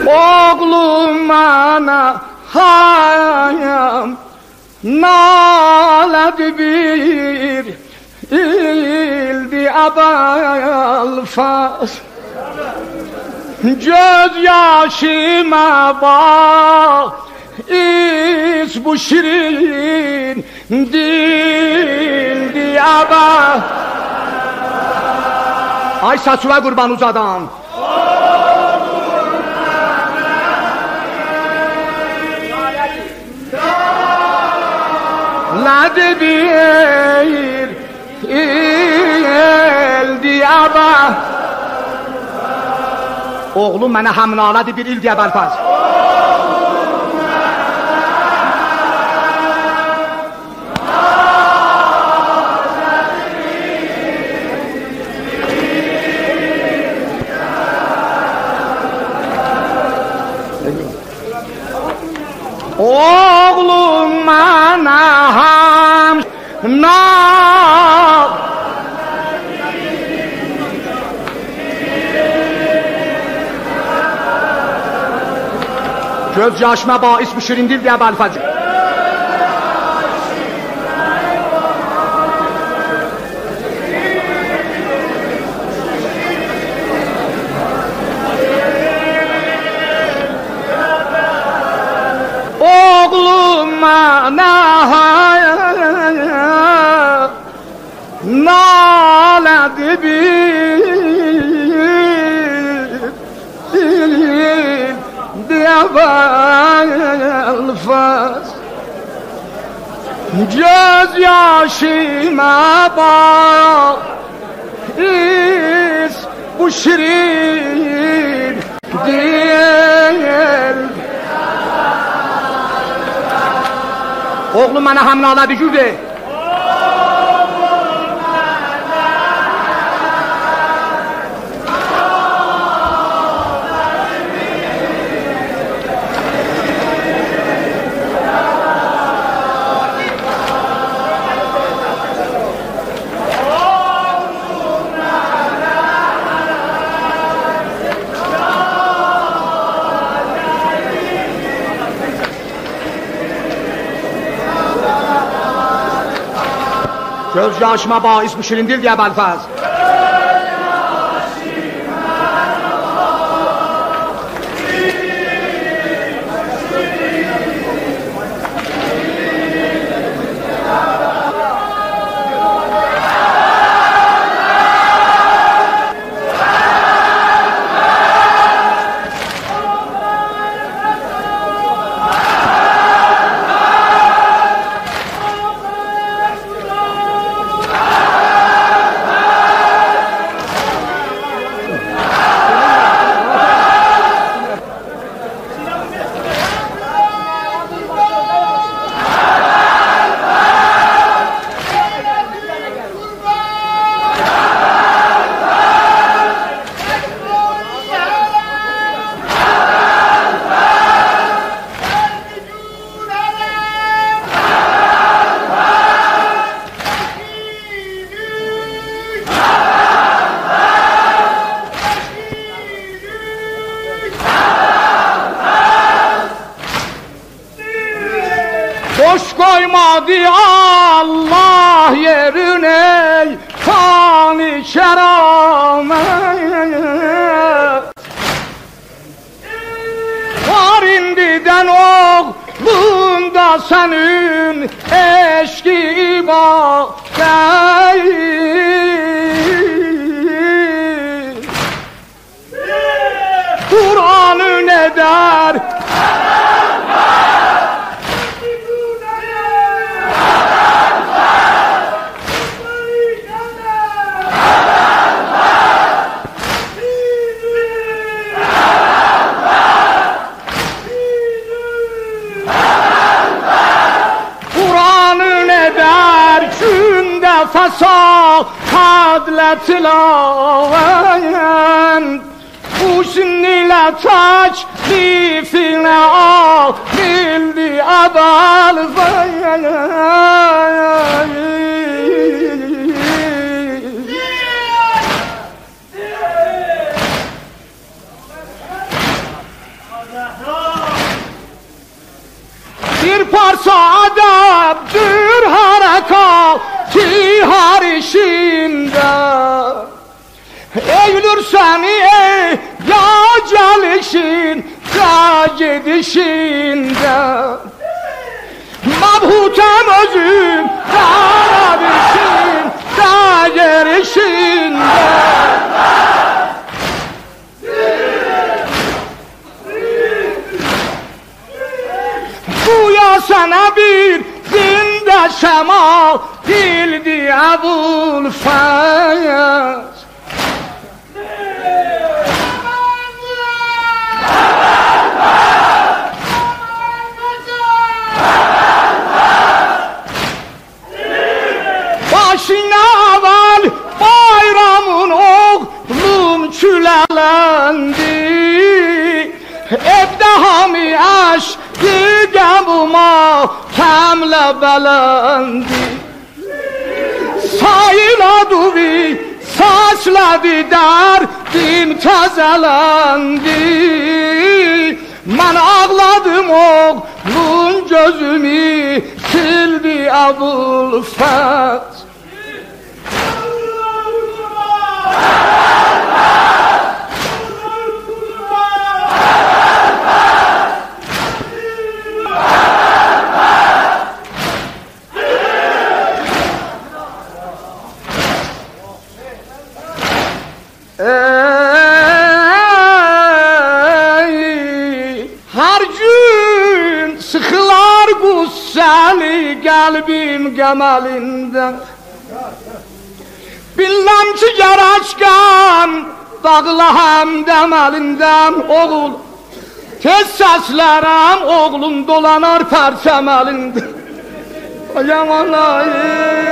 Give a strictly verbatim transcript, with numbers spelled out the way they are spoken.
Oğlum ana hayam naledi bir ildi abal fas göz yaşıma bak iz bu şirin dildi abal. Ay saçına kurban uzadan. Lade bir il diyaba. Oğlum mənə hamnaladı bir il diyaba alfaz. Oğlum mənə hamnaladı göz yaşıma bais bu şirin dil diye balfacı. Oğlum ana naledi bir alfaz göz yaşıma bak iz bu şirin değil. Oğlum mənə hamnaladı güldü. Göz yaşıma bais bu şirin dil diye balfaz. Boş koymadı Allah yerine fani keramet. Var indiden oğlunda senin eşki ibadet. Kur'an'ı ne der? Fasadla tilaven Uşun ile taklifine al Bildi abal Bir parça adabdır harekati har işinde. Eğilir seni ey ya gelişin ya gidişinde. Mabhutem özüm darabişin da gelişinde. Bu ya sana bir zinde şemal bildi Ebul Feyyaz. Başına vel bayramın oğlum külelendi. Evde hami aşkı gemuma kemle belendi. Sayıladı vi saçladı derdim tazelendi. Ben ağladım oğlum gözümü sildi Ebul Feyyaz. Ey, her gün sıkılar gusseli kalbim gemelinden. Bilmem ki geraçkan dağılaham demelinden oğul. Tez seslerim oğlum dolanar perçem elinde. Yaman ayy.